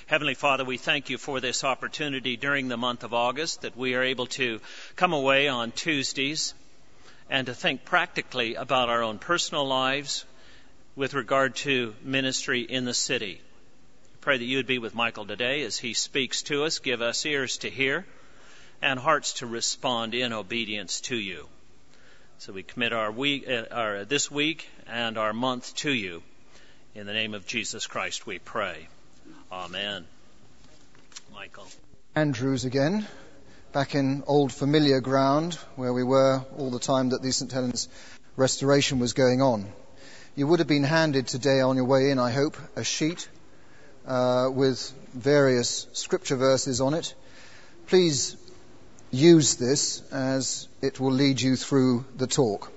Heavenly Father, we thank you for this opportunity during the month of August that we are able to come away on Tuesdays and to think practically about our own personal lives with regard to ministry in the city. I pray that you would be with Michael today as he speaks to us. Give us ears to hear and hearts to respond in obedience to you. So we commit this week and our month to you. In the name of Jesus Christ we pray. Amen. Michael. Andrews again, back in old familiar ground where we were all the time that the St. Helens restoration was going on. You would have been handed today on your way in, I hope, a sheet with various scripture verses on it. Please use this as it will lead you through the talk.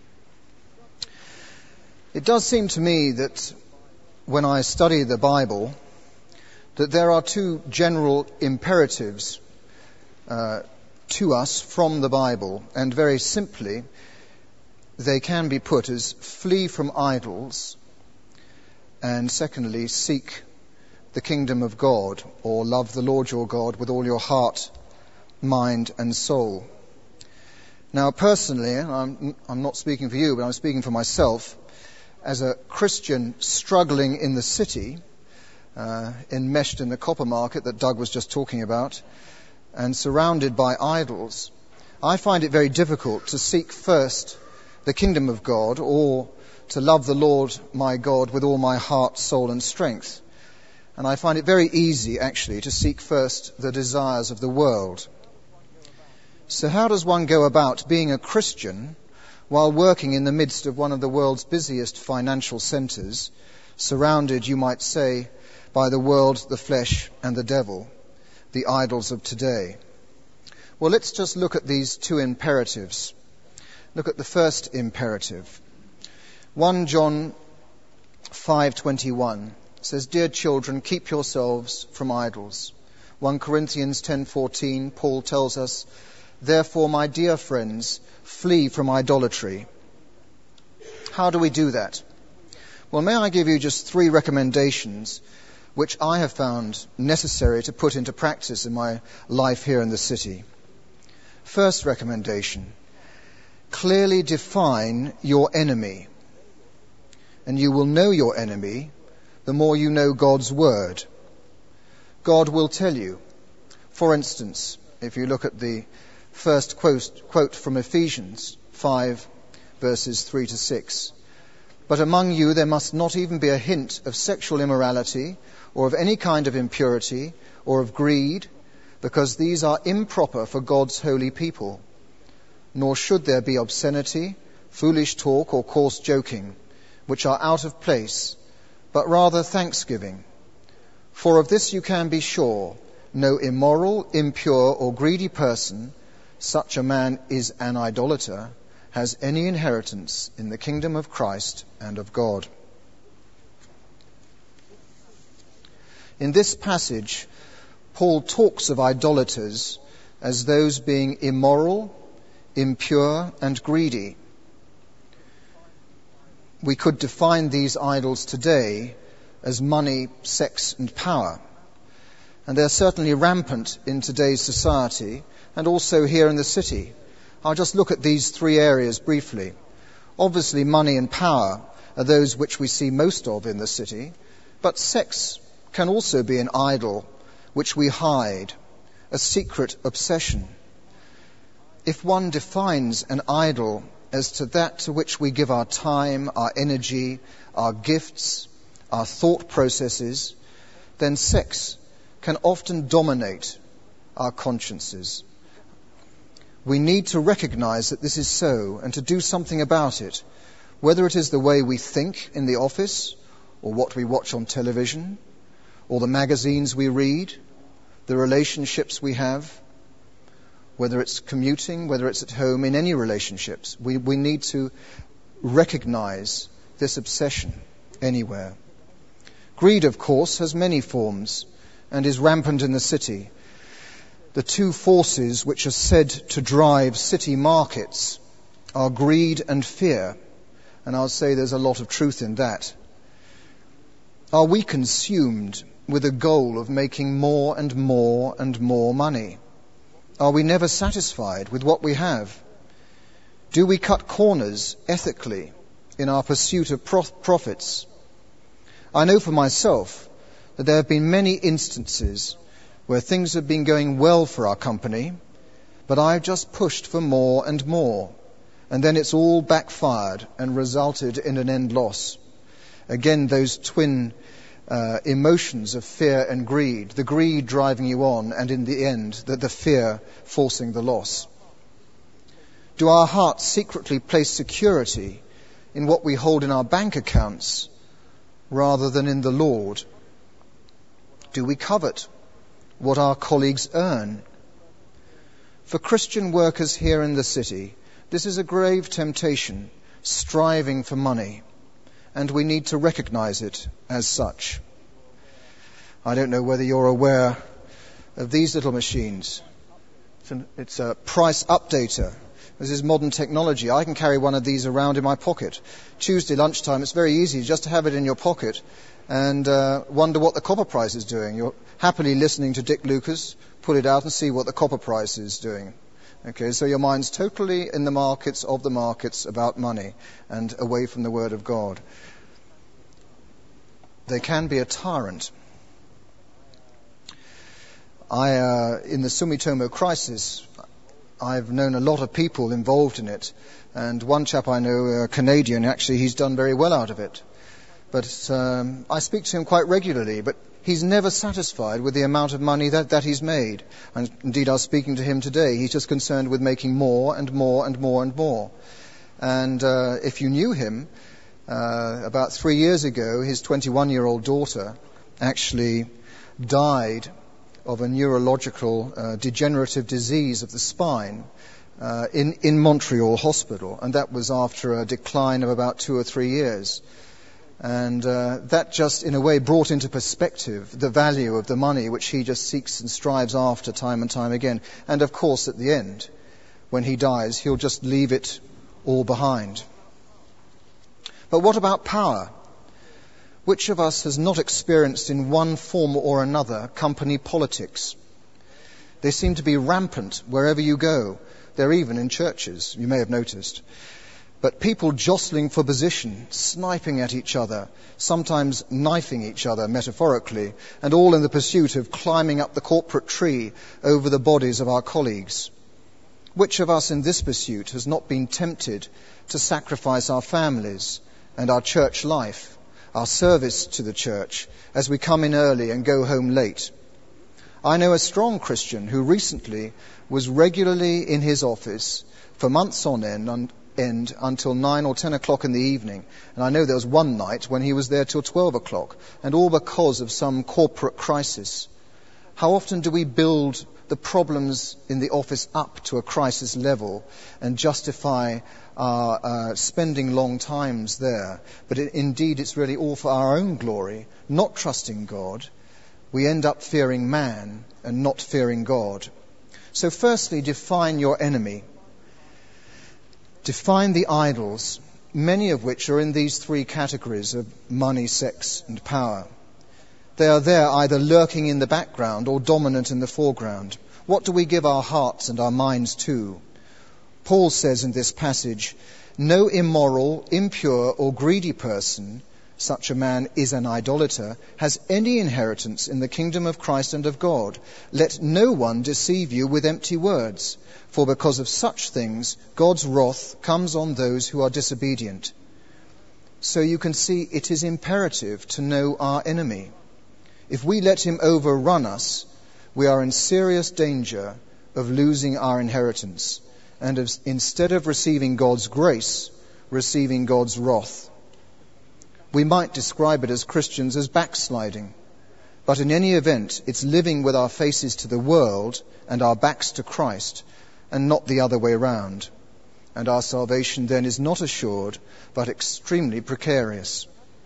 It does seem to me that when I study the Bible, that there are two general imperatives to us from the Bible, and very simply, they can be put as flee from idols, and secondly, seek the kingdom of God, or love the Lord your God with all your heart, mind and soul. Now personally, I'm not speaking for you, but I'm speaking for myself, as a Christian struggling in the city, enmeshed in the copper market that Doug was just talking about, and surrounded by idols, I find it very difficult to seek first the kingdom of God, or to love the Lord my God with all my heart, soul and strength. And I find it very easy, actually, to seek first the desires of the world. So how does one go about being a Christian while working in the midst of one of the world's busiest financial centres, surrounded, you might say, by the world, the flesh and the devil, the idols of today? Well, let's just look at these two imperatives. Look at the first imperative. 1 John 5:21 says, "Dear children, keep yourselves from idols." 1 Corinthians 10:14, Paul tells us, "Therefore, my dear friends, flee from idolatry." How do we do that? Well, may I give you just 3 recommendations which I have found necessary to put into practice in my life here in the city. First recommendation: clearly define your enemy. And you will know your enemy the more you know God's word. God will tell you. For instance, if you look at the first quote from Ephesians 5, verses 3 to 6. "But among you there must not even be a hint of sexual immorality, or of any kind of impurity, or of greed, because these are improper for God's holy people. Nor should there be obscenity, foolish talk, or coarse joking, which are out of place, but rather thanksgiving. For of this you can be sure, no immoral, impure, or greedy person, such a man is an idolater, has any inheritance in the kingdom of Christ and of God." In this passage, Paul talks of idolaters as those being immoral, impure, and greedy. We could define these idols today as money, sex, and power. And they're certainly rampant in today's society, and also here in the city. I'll just look at these 3 areas briefly. Obviously, money and power are those which we see most of in the city, but sex can also be an idol which we hide, a secret obsession. If one defines an idol as to that to which we give our time, our energy, our gifts, our thought processes, then sex can often dominate our consciences. We need to recognize that this is so and to do something about it, whether it is the way we think in the office, or what we watch on television, or the magazines we read, the relationships we have, whether it's commuting, whether it's at home, in any relationships. We need to recognize this obsession anywhere. Greed, of course, has many forms and is rampant in the city. The 2 forces which are said to drive city markets are greed and fear, and I'll say there's a lot of truth in that. Are we consumed with a goal of making more and more and more money? Are we never satisfied with what we have? Do we cut corners ethically in our pursuit of profits? I know for myself that there have been many instances where things have been going well for our company, but I've just pushed for more and more, and then it's all backfired and resulted in an end loss. Again, those twin emotions of fear and greed, the greed driving you on, and in the end, the fear forcing the loss. Do our hearts secretly place security in what we hold in our bank accounts rather than in the Lord? Do we covet what our colleagues earn? For Christian workers here in the city, this is a grave temptation, striving for money, and we need to recognize it as such. I don't know whether you're aware of these little machines. It's a price updater. This is modern technology. I can carry one of these around in my pocket. Tuesday lunchtime, it's very easy just to have it in your pocket and wonder what the copper price is doing. You're happily listening to Dick Lucas, pull it out and see what the copper price is doing. Okay, so your mind's totally in the markets of the markets about money and away from the Word of God. They can be a tyrant. In the Sumitomo crisis, I've known a lot of people involved in it, and one chap I know, a Canadian, actually, he's done very well out of it. But I speak to him quite regularly, but he's never satisfied with the amount of money that he's made. And indeed, I was speaking to him today. He's just concerned with making more and more and more and more. And if you knew him, about 3 years ago, his 21-year-old daughter actually died of a neurological degenerative disease of the spine in Montreal Hospital. And that was after a decline of about 2 or 3 years. And that just, in a way, brought into perspective the value of the money which he just seeks and strives after time and time again. And, of course, at the end, when he dies, he'll just leave it all behind. But what about power? Which of us has not experienced in one form or another company politics? They seem to be rampant wherever you go. They're even in churches, you may have noticed. But people jostling for position, sniping at each other, sometimes knifing each other metaphorically, and all in the pursuit of climbing up the corporate tree over the bodies of our colleagues. Which of us in this pursuit has not been tempted to sacrifice our families and our church life, our service to the church, as we come in early and go home late? I know a strong Christian who recently was regularly in his office for months on end until 9 or 10 o'clock in the evening. And I know there was one night when he was there till 12 o'clock, and all because of some corporate crisis. How often do we build the problems in the office up to a crisis level and justify our spending long times there? But indeed it's really all for our own glory, not trusting God. We end up fearing man and not fearing God. So firstly, define your enemy. Define the idols, many of which are in these 3 categories of money, sex, and power. They are there either lurking in the background or dominant in the foreground. What do we give our hearts and our minds to? Paul says in this passage, "No immoral, impure, or greedy person, such a man is an idolater, has any inheritance in the kingdom of Christ and of God. Let no one deceive you with empty words. For because of such things, God's wrath comes on those who are disobedient." So you can see it is imperative to know our enemy. If we let him overrun us, we are in serious danger of losing our inheritance and instead of receiving God's grace, receiving God's wrath. We might describe it as Christians as backsliding, but in any event, it's living with our faces to the world and our backs to Christ, and not the other way round. And our salvation then is not assured, but extremely precarious.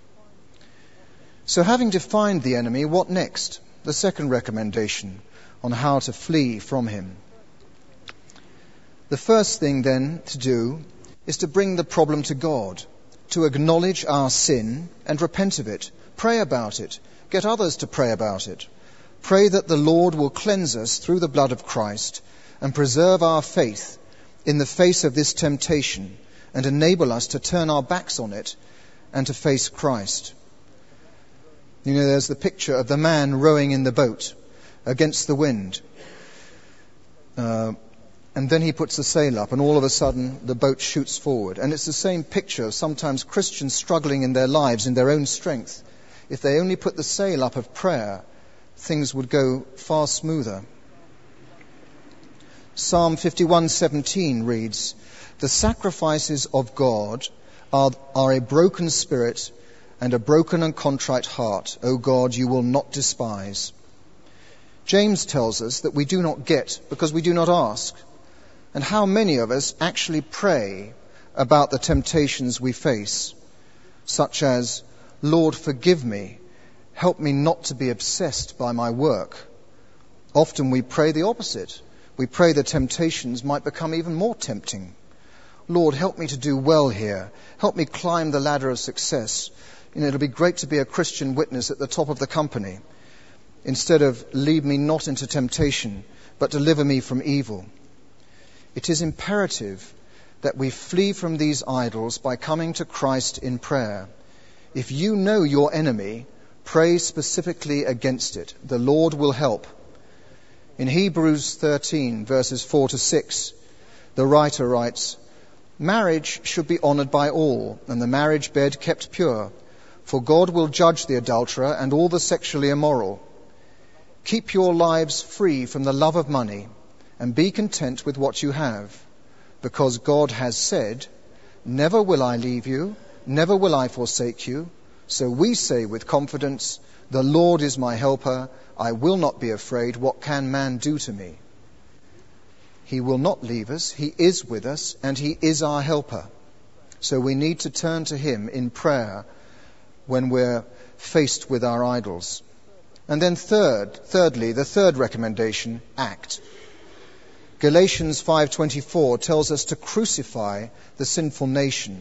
So having defined the enemy, what next? The second recommendation on how to flee from him. The first thing then to do is to bring the problem to God to acknowledge our sin and repent of it. Pray about it. Get others to pray about it. Pray that the Lord will cleanse us through the blood of Christ and preserve our faith in the face of this temptation and enable us to turn our backs on it and to face Christ. You know, there's the picture of the man rowing in the boat against the wind. And then he puts the sail up and all of a sudden the boat shoots forward. And it's the same picture of sometimes Christians struggling in their lives in their own strength. If they only put the sail up of prayer, things would go far smoother. Psalm 51:17 reads, "The sacrifices of God are a broken spirit and a broken and contrite heart. O God, you will not despise." James tells us that we do not get because we do not ask. And how many of us actually pray about the temptations we face, such as, "Lord, forgive me. Help me not to be obsessed by my work." Often we pray the opposite. We pray the temptations might become even more tempting. "Lord, help me to do well here. Help me climb the ladder of success. It'll be great to be a Christian witness at the top of the company." Instead of, "Lead me not into temptation, but deliver me from evil." It is imperative that we flee from these idols by coming to Christ in prayer. If you know your enemy, pray specifically against it. The Lord will help. In Hebrews 13, verses 4 to 6, the writer writes, "Marriage should be honored by all, and the marriage bed kept pure, for God will judge the adulterer and all the sexually immoral. Keep your lives free from the love of money, and be content with what you have, because God has said, 'Never will I leave you, never will I forsake you.' So we say with confidence, 'The Lord is my helper. I will not be afraid. What can man do to me?'" He will not leave us. He is with us, and he is our helper. So we need to turn to him in prayer when we're faced with our idols. And then thirdly, the third recommendation, act. Galatians 5:24 tells us to crucify the sinful nature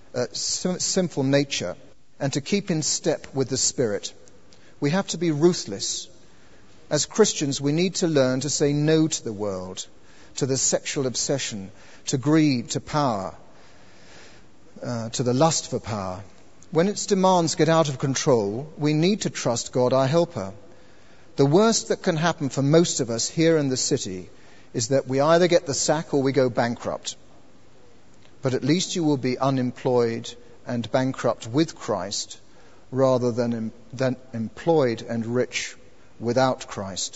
and to keep in step with the Spirit. We have to be ruthless. As Christians, we need to learn to say no to the world, to the sexual obsession, to greed, to power, to the lust for power. When its demands get out of control, we need to trust God, our helper. The worst that can happen for most of us here in the city is that we either get the sack or we go bankrupt. But at least you will be unemployed and bankrupt with Christ rather than employed and rich without Christ.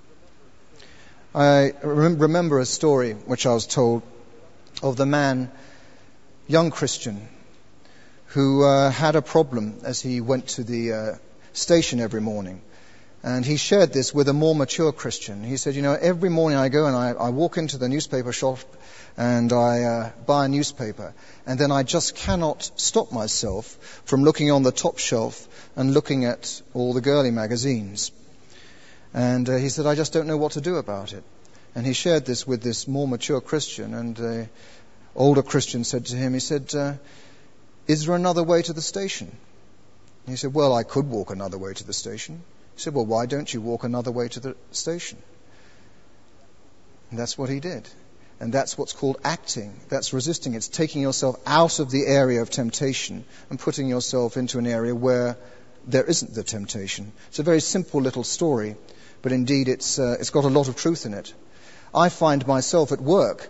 I remember a story which I was told of the man, young Christian, who had a problem as he went to the station every morning. And he shared this with a more mature Christian. He said, every morning I go and I walk into the newspaper shop and I buy a newspaper. And then I just cannot stop myself from looking on the top shelf and looking at all the girly magazines. And he said, I just don't know what to do about it. And he shared this with this more mature Christian. And the older Christian said to him, is there another way to the station? And he said, well, I could walk another way to the station. He said, well, why don't you walk another way to the station? And that's what he did. And that's what's called acting. That's resisting. It's taking yourself out of the area of temptation and putting yourself into an area where there isn't the temptation. It's a very simple little story, but indeed it's got a lot of truth in it. I find myself at work.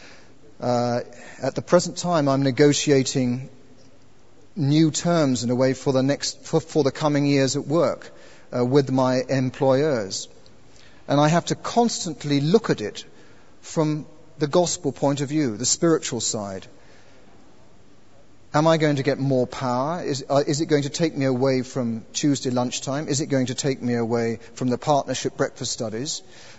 At the present time, I'm negotiating new terms in a way for the coming years at work. With my employers. And I have to constantly look at it from the gospel point of view, the spiritual side. Am I going to get more power? Is it going to take me away from Tuesday lunchtime? Is it going to take me away from the partnership breakfast studies?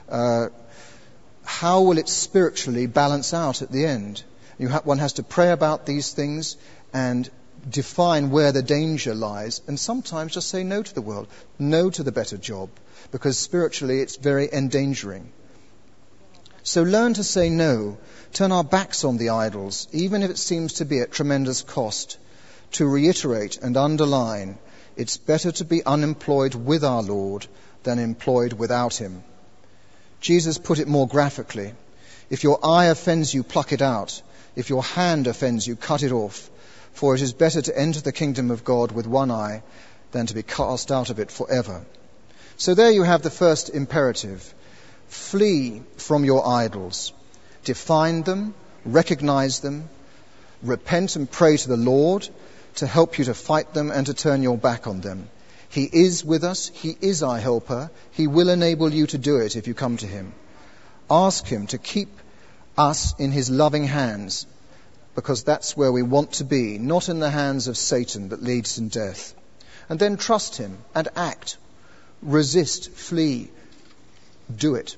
How will it spiritually balance out at the end? One has to pray about these things and define where the danger lies, and sometimes just say no to the world, no to the better job, because spiritually it's very endangering. So learn to say no, turn our backs on the idols, even if it seems to be at tremendous cost. to reiterate and underline, it's better to be unemployed with our Lord than employed without him. Jesus put it more graphically. If your eye offends you, pluck it out. If your hand offends you, cut it off. For it is better to enter the kingdom of God with one eye than to be cast out of it forever. So there you have the first imperative. Flee from your idols. Define them, recognize them, repent and pray to the Lord to help you to fight them and to turn your back on them. He is with us. He is our helper. He will enable you to do it if you come to him. Ask him to keep us in his loving hands, because that's where we want to be, not in the hands of Satan that leads in death. And then trust him and act. Resist, flee, do it.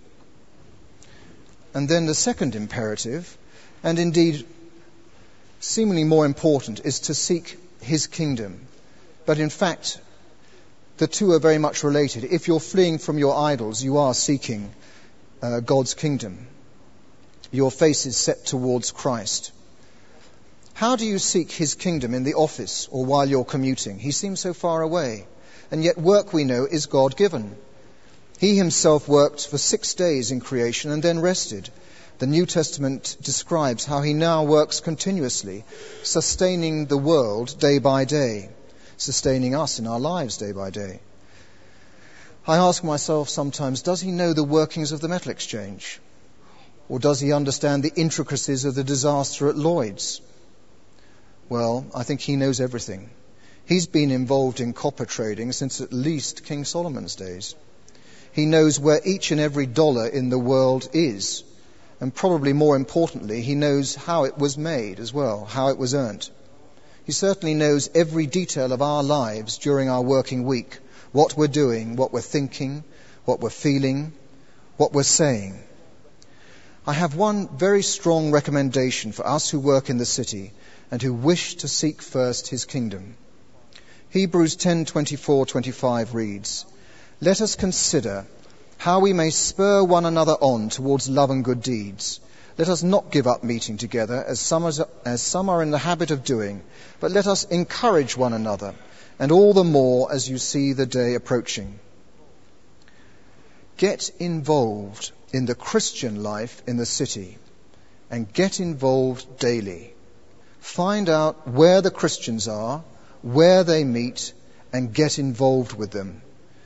And then the second imperative, and indeed seemingly more important, is to seek his kingdom. But in fact, the two are very much related. If you're fleeing from your idols, you are seeking God's kingdom. Your face is set towards Christ. How do you seek his kingdom in the office or while you're commuting? He seems so far away. And yet work, we know, is God-given. He himself worked for 6 days in creation and then rested. The New Testament describes how he now works continuously, sustaining the world day by day, sustaining us in our lives day by day. I ask myself sometimes, does he know the workings of the metal exchange? Or does he understand the intricacies of the disaster at Lloyd's? Well, I think he knows everything. He's been involved in copper trading since at least King Solomon's days. He knows where each and every dollar in the world is. And probably more importantly, he knows how it was made as well, how it was earned. He certainly knows every detail of our lives during our working week, what we're doing, what we're thinking, what we're feeling, what we're saying. I have one very strong recommendation for us who work in the city and who wish to seek first his kingdom. Hebrews 10:24-25 reads, "Let us consider how we may spur one another on towards love and good deeds. Let us not give up meeting together as some are in the habit of doing, but let us encourage one another, and all the more as you see the day approaching." Get involved in the Christian life in the city, and get involved daily. Find out where the Christians are, where they meet, and get involved with them.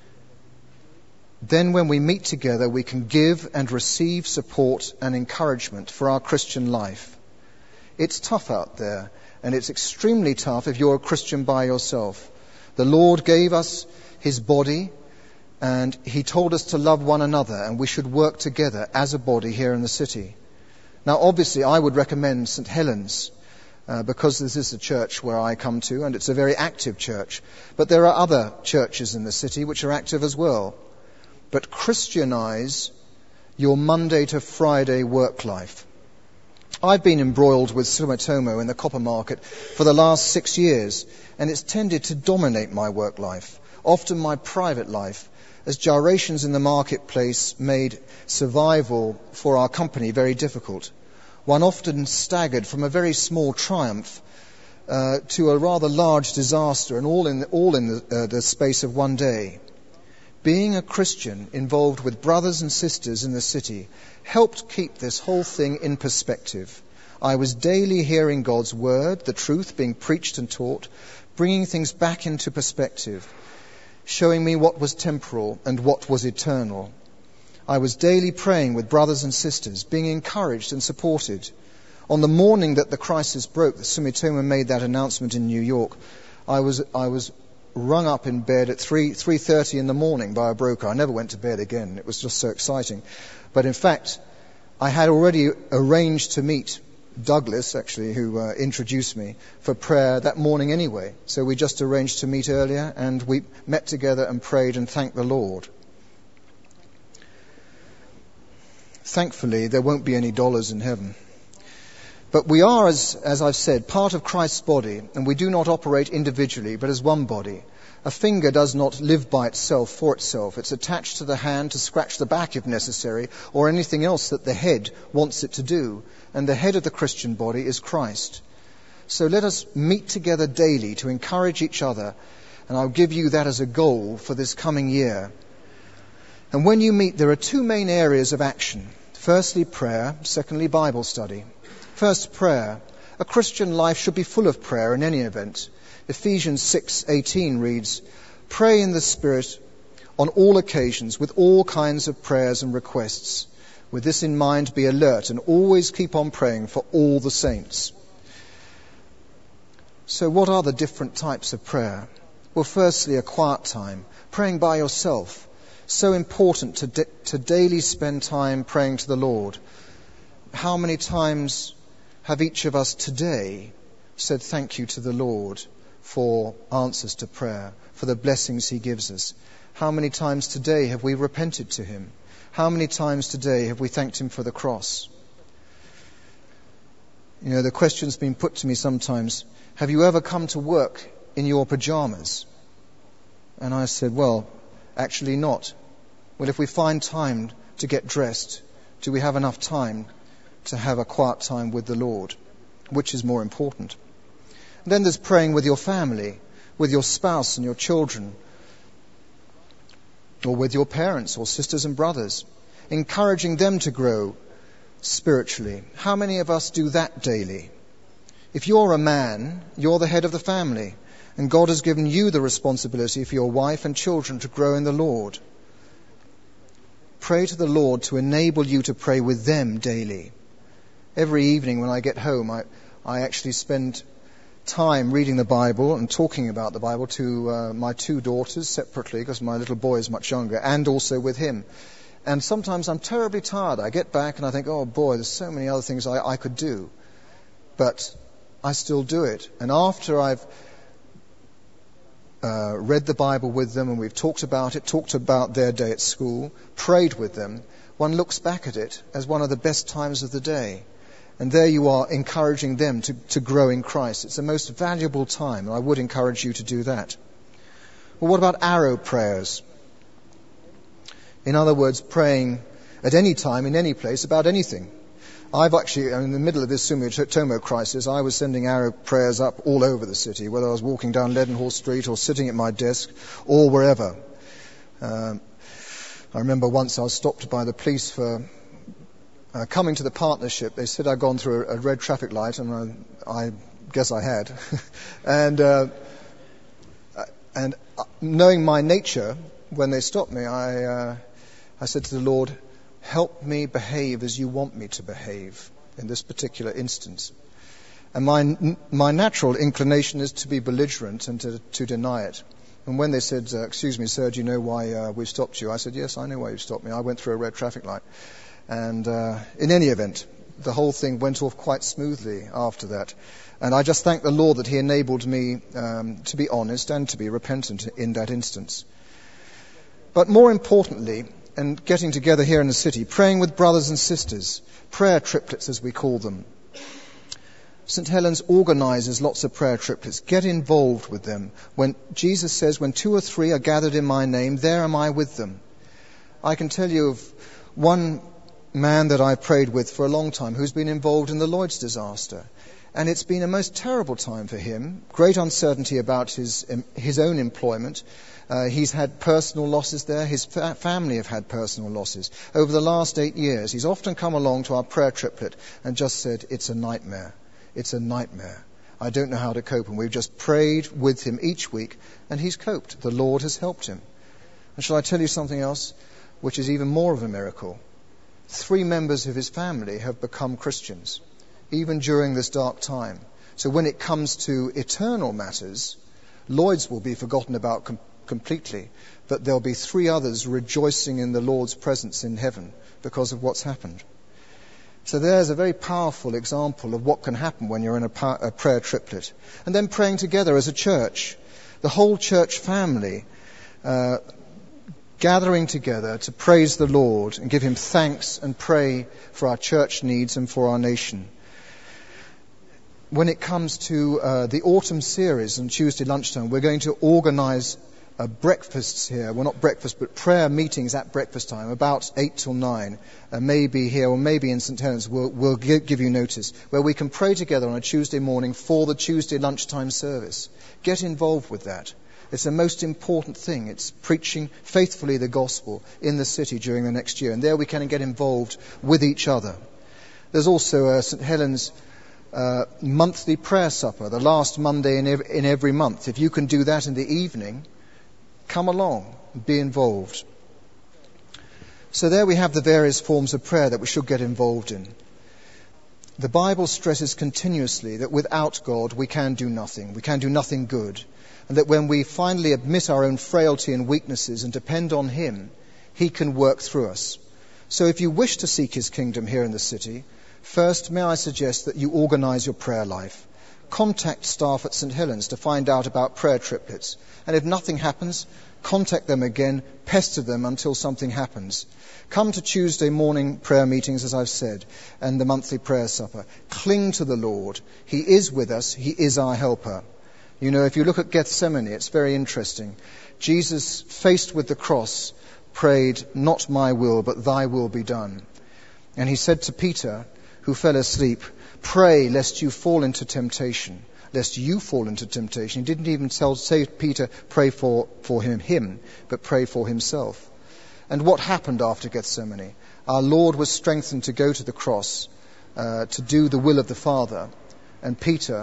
Then when we meet together, we can give and receive support and encouragement for our Christian life. It's tough out there, and it's extremely tough if you're a Christian by yourself. The Lord gave us his body, and he told us to love one another, and we should work together as a body here in the city. Now, obviously, I would recommend St. Helens, because this is a church where I come to, and it's a very active church. But there are other churches in the city which are active as well. But Christianize your Monday to Friday work life. I've been embroiled with Sumitomo in the copper market for the last 6 years, and it's tended to dominate my work life, often my private life, as gyrations in the marketplace made survival for our company very difficult. One often staggered from a very small triumph to a rather large disaster, and all in the space of one day. Being a Christian involved with brothers and sisters in the city helped keep this whole thing in perspective. I was daily hearing God's word, the truth being preached and taught, bringing things back into perspective, showing me what was temporal and what was eternal. I was daily praying with brothers and sisters, being encouraged and supported. On the morning that the crisis broke, that Sumitomo made that announcement in New York, I was rung up in bed at 3:30 in the morning by a broker. I never went to bed again. It was just so exciting. But in fact, I had already arranged to meet Douglas, actually, who introduced me, for prayer that morning anyway. So we just arranged to meet earlier, and we met together and prayed and thanked the Lord. Thankfully, there won't be any dollars in heaven. But we are, as I've said, part of Christ's body, and we do not operate individually, but as one body. A finger does not live by itself for itself. It's attached to the hand to scratch the back if necessary, or anything else that the head wants it to do. And the head of the Christian body is Christ. So let us meet together daily to encourage each other, and I'll give you that as a goal for this coming year. And when you meet, there are two main areas of action. Firstly, prayer. Secondly, Bible study. First, prayer. A Christian life should be full of prayer in any event. Ephesians 6:18 reads, "Pray in the Spirit on all occasions with all kinds of prayers and requests. With this in mind, be alert and always keep on praying for all the saints." So what are the different types of prayer? Well, firstly, a quiet time, praying by yourself. So important to daily spend time praying to the Lord. How many times have each of us today said thank you to the Lord for answers to prayer, for the blessings he gives us? How many times today have we repented to him? How many times today have we thanked him for the cross? You know, the question's been put to me sometimes, have you ever come to work in your pajamas? And I said, well, actually not. Well, if we find time to get dressed, do we have enough time to have a quiet time with the Lord? Which is more important? And then there's praying with your family, with your spouse and your children, or with your parents or sisters and brothers, encouraging them to grow spiritually. How many of us do that daily? If you're a man, you're the head of the family, and God has given you the responsibility for your wife and children to grow in the Lord. Pray to the Lord to enable you to pray with them daily. Every evening when I get home, I actually spend time reading the Bible and talking about the Bible to my two daughters separately, because my little boy is much younger, and also with him. And sometimes I'm terribly tired. I get back and I think, oh boy, there's so many other things I could do. But I still do it. And after I've read the Bible with them and we've talked about their day at school, prayed with them, one looks back at it as one of the best times of the day. And there you are encouraging them to grow in Christ. It's the most valuable time, and I would encourage you to do that. Well, what about arrow prayers? In other words, praying at any time, in any place, about anything. I've actually, in the middle of this Sumitomo crisis, I was sending arrow prayers up all over the city, whether I was walking down Leadenhall Street or sitting at my desk or wherever. I remember once I was stopped by the police for coming to the partnership. They said I'd gone through a red traffic light, and I guess I had. and knowing my nature, when they stopped me, I said to the Lord, help me behave as you want me to behave in this particular instance. And my natural inclination is to be belligerent and to deny it. And when they said, excuse me, sir, do you know why we've stopped you? I said, yes, I know why you've stopped me. I went through a red traffic light. And in any event, the whole thing went off quite smoothly after that. And I just thank the Lord that he enabled me to be honest and to be repentant in that instance. But more importantly, and getting together here in the city, praying with brothers and sisters, prayer triplets as we call them. St. Helens organizes lots of prayer triplets. Get involved with them. When Jesus says, when 2 or 3 are gathered in my name, there am I with them. I can tell you of one man that I prayed with for a long time who's been involved in the Lloyd's disaster. And it's been a most terrible time for him. Great uncertainty about his own employment. He's had personal losses there. His family have had personal losses. Over the last 8 years, he's often come along to our prayer triplet and just said, it's a nightmare. It's a nightmare. I don't know how to cope. And we've just prayed with him each week, and he's coped. The Lord has helped him. And shall I tell you something else, which is even more of a miracle? 3 members of his family have become Christians, even during this dark time. So when it comes to eternal matters, Lloyd's will be forgotten about completely, but there'll be 3 others rejoicing in the Lord's presence in heaven because of what's happened. So there's a very powerful example of what can happen when you're in a prayer triplet. And then praying together as a church, the whole church family, gathering together to praise the Lord and give him thanks and pray for our church needs and for our nation. When it comes to the autumn series on Tuesday lunchtime, we're going to organize breakfasts here, well not breakfast, but prayer meetings at breakfast time, about 8 till 9, maybe here or maybe in St. Helens, we'll give you notice, where we can pray together on a Tuesday morning for the Tuesday lunchtime service. Get involved with that. It's the most important thing. It's preaching faithfully the gospel in the city during the next year, and there we can get involved with each other. There's also St. Helens monthly prayer supper, the last Monday in every month. If you can do that in the evening, come along, be involved. So there we have the various forms of prayer that we should get involved in. The Bible stresses continuously that without God we can do nothing. We can do nothing good. And that when we finally admit our own frailty and weaknesses and depend on Him, He can work through us. So if you wish to seek His kingdom here in the city, first may I suggest that you organise your prayer life. Contact staff at St. Helens to find out about prayer triplets. And if nothing happens, contact them again, pester them until something happens. Come to Tuesday morning prayer meetings, as I've said, and the monthly prayer supper. Cling to the Lord. He is with us. He is our helper. You know, if you look at Gethsemane, it's very interesting. Jesus, faced with the cross, prayed, "Not my will, but thy will be done." And he said to Peter, who fell asleep, "Pray lest you fall into temptation." Lest you fall into temptation. He didn't even say Peter, pray for him, but pray for himself. And what happened after Gethsemane? Our Lord was strengthened to go to the cross, to do the will of the Father. And Peter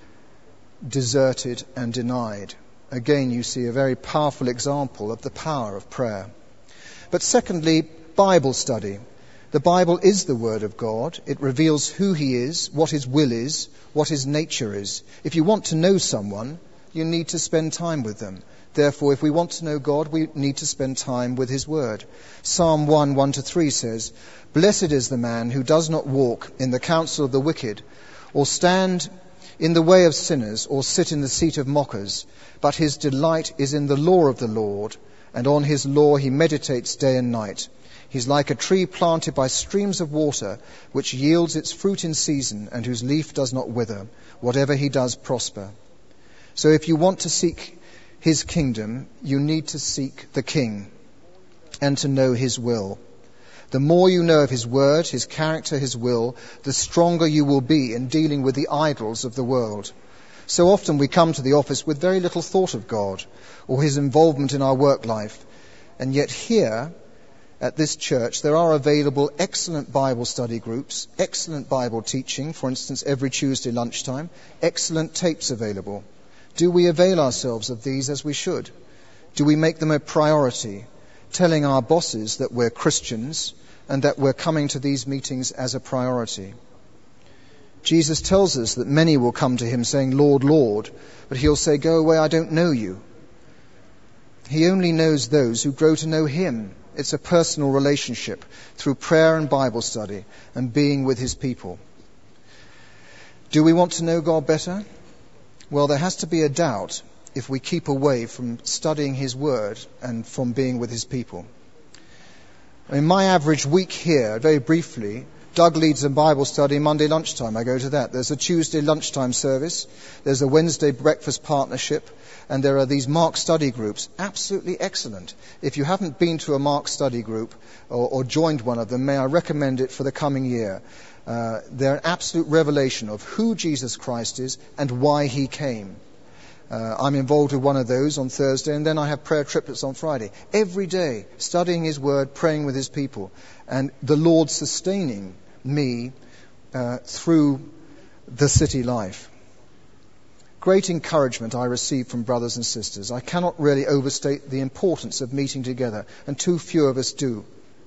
deserted and denied. Again, you see a very powerful example of the power of prayer. But secondly, Bible study. The Bible is the Word of God. It reveals who He is, what His will is, what His nature is. If you want to know someone, you need to spend time with them. Therefore, if we want to know God, we need to spend time with His Word. Psalm 1:1-3 says, "Blessed is the man who does not walk in the counsel of the wicked, or stand in the way of sinners, or sit in the seat of mockers, but his delight is in the law of the Lord, and on His law he meditates day and night. He's like a tree planted by streams of water, which yields its fruit in season, and whose leaf does not wither. Whatever he does prosper." So if you want to seek His kingdom, you need to seek the King and to know His will. The more you know of His word, His character, His will, the stronger you will be in dealing with the idols of the world. So often we come to the office with very little thought of God or His involvement in our work life. And yet here, at this church, there are available excellent Bible study groups, excellent Bible teaching, for instance, every Tuesday lunchtime, excellent tapes available. Do we avail ourselves of these as we should? Do we make them a priority, telling our bosses that we're Christians and that we're coming to these meetings as a priority? Jesus tells us that many will come to Him saying, "Lord, Lord," but He'll say, "Go away, I don't know you." He only knows those who grow to know Him. It's a personal relationship through prayer and Bible study and being with His people. Do we want to know God better? Well, there has to be a doubt if we keep away from studying His Word and from being with His people. In my average week here, very briefly, Doug leads a Bible study Monday lunchtime. I go to that. There's a Tuesday lunchtime service. There's a Wednesday breakfast partnership. And there are these Mark study groups. Absolutely excellent. If you haven't been to a Mark study group or joined one of them, may I recommend it for the coming year. They're an absolute revelation of who Jesus Christ is and why He came. I'm involved with one of those on Thursday, and then I have prayer triplets on Friday. Every day, studying His Word, praying with His people, and the Lord sustaining me through the city life. Great encouragement I receive from brothers and sisters. I cannot really overstate the importance of meeting together, and too few of us do.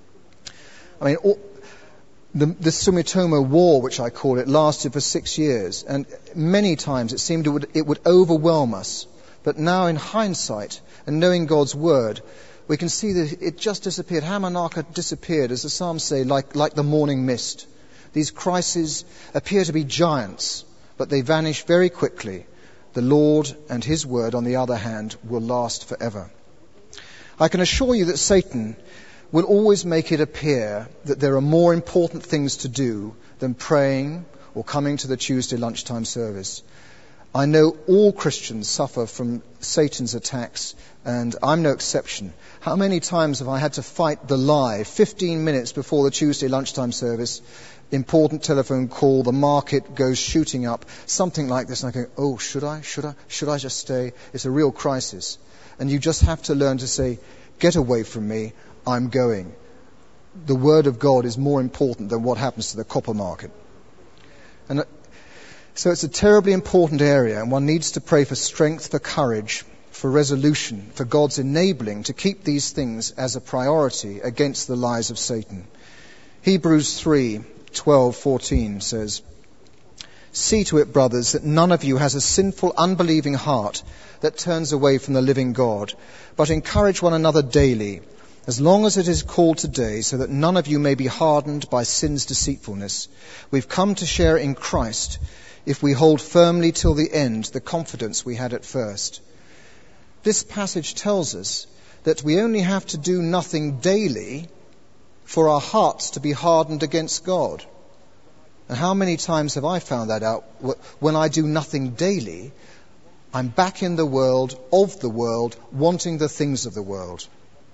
I mean, the Sumitomo War, which I call it, lasted for 6 years, and many times it seemed it would overwhelm us. But now, in hindsight, and knowing God's Word, we can see that it just disappeared. Hamanaka disappeared, as the Psalms say, like the morning mist. These crises appear to be giants, but they vanish very quickly. The Lord and His Word, on the other hand, will last forever. I can assure you that Satan will always make it appear that there are more important things to do than praying or coming to the Tuesday lunchtime service. I know all Christians suffer from Satan's attacks, and I'm no exception. How many times have I had to fight the lie 15 minutes before the Tuesday lunchtime service, important telephone call, the market goes shooting up, something like this, and I go, oh, should I just stay? It's a real crisis. And you just have to learn to say, get away from me, I'm going. The Word of God is more important than what happens to the copper market. And so it's a terribly important area, and one needs to pray for strength, for courage, for resolution, for God's enabling to keep these things as a priority against the lies of Satan. Hebrews 3:12-14 says, "See to it, brothers, that none of you has a sinful, unbelieving heart that turns away from the living God, but encourage one another daily, as long as it is called today, so that none of you may be hardened by sin's deceitfulness. We've come to share in Christ, if we hold firmly till the end the confidence we had at first." This passage tells us that we only have to do nothing daily for our hearts to be hardened against God. And how many times have I found that out? When I do nothing daily, I'm back in the world, of the world, wanting the things of the world.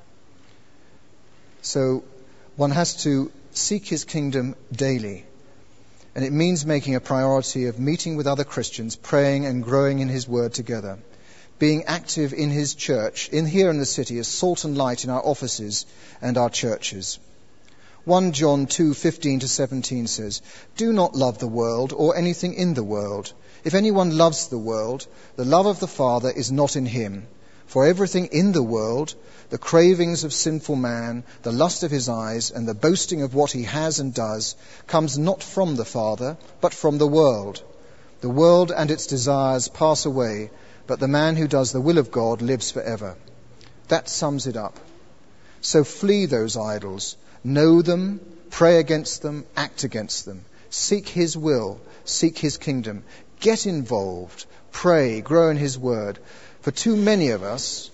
So one has to seek his kingdom daily. And it means making a priority of meeting with other Christians, praying and growing in his word together, being active in his church, here in the city, as salt and light in our offices and our churches. 1 John 2:15-17 says, "Do not love the world or anything in the world. If anyone loves the world, the love of the Father is not in him. For everything in the world, the cravings of sinful man, the lust of his eyes, and the boasting of what he has and does, comes not from the Father, but from the world. The world and its desires pass away, but the man who does the will of God lives forever." That sums it up. So flee those idols. Know them, pray against them, act against them. Seek his will, seek his kingdom. Get involved, pray, grow in his word. For too many of us,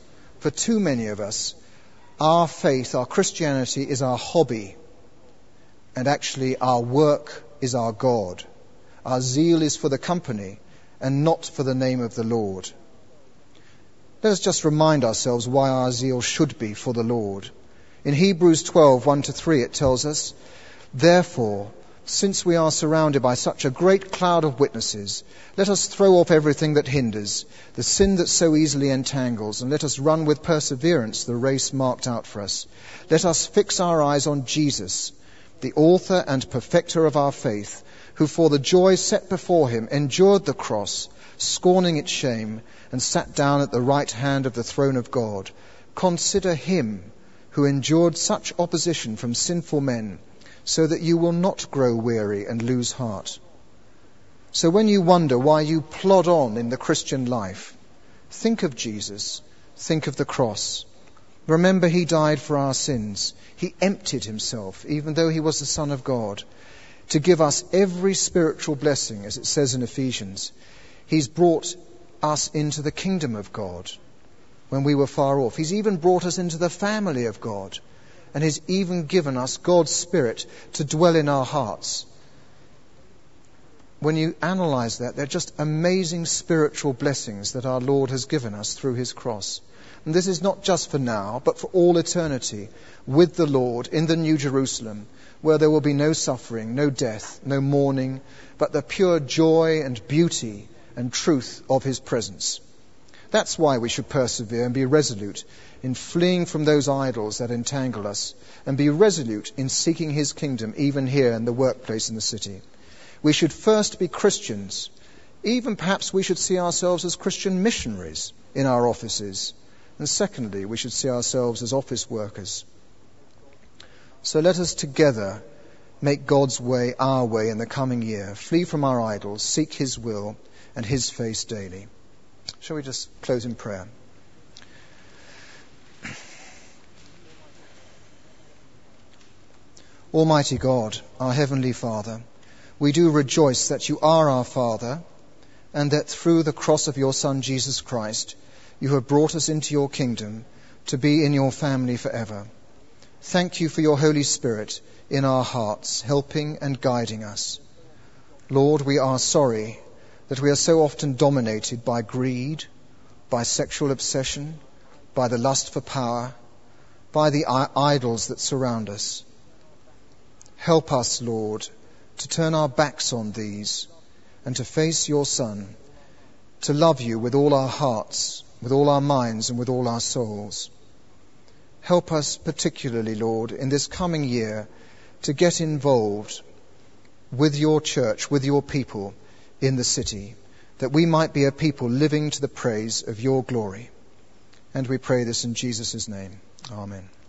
our faith, our Christianity is our hobby. And actually our work is our God. Our zeal is for the company and not for the name of the Lord. Let us just remind ourselves why our zeal should be for the Lord. In Hebrews 12:1-3 it tells us, "Therefore, since we are surrounded by such a great cloud of witnesses, let us throw off everything that hinders, the sin that so easily entangles, and let us run with perseverance the race marked out for us. Let us fix our eyes on Jesus, the author and perfecter of our faith, who for the joy set before him endured the cross, scorning its shame, and sat down at the right hand of the throne of God. Consider him who endured such opposition from sinful men, so that you will not grow weary and lose heart." So when you wonder why you plod on in the Christian life, think of Jesus, think of the cross. Remember, he died for our sins. He emptied himself, even though he was the Son of God, to give us every spiritual blessing, as it says in Ephesians. He's brought us into the kingdom of God when we were far off. He's even brought us into the family of God. And he's even given us God's Spirit to dwell in our hearts. When you analyze that, they're just amazing spiritual blessings that our Lord has given us through his cross. And this is not just for now, but for all eternity, with the Lord in the New Jerusalem, where there will be no suffering, no death, no mourning, but the pure joy and beauty and truth of his presence. That's why we should persevere and be resolute in fleeing from those idols that entangle us, and be resolute in seeking his kingdom even here in the workplace in the city. We should first be Christians. Even perhaps we should see ourselves as Christian missionaries in our offices. And secondly, we should see ourselves as office workers. So let us together make God's way our way in the coming year. Flee from our idols, seek his will and his face daily. Shall we just close in prayer? Almighty God, our Heavenly Father, we do rejoice that you are our Father, and that through the cross of your Son, Jesus Christ, you have brought us into your kingdom to be in your family forever. Thank you for your Holy Spirit in our hearts, helping and guiding us. Lord, we are sorry that we are so often dominated by greed, by sexual obsession, by the lust for power, by the idols that surround us. Help us, Lord, to turn our backs on these and to face your Son, to love you with all our hearts, with all our minds and with all our souls. Help us particularly, Lord, in this coming year to get involved with your church, with your people in the city, that we might be a people living to the praise of your glory. And we pray this in Jesus' name. Amen.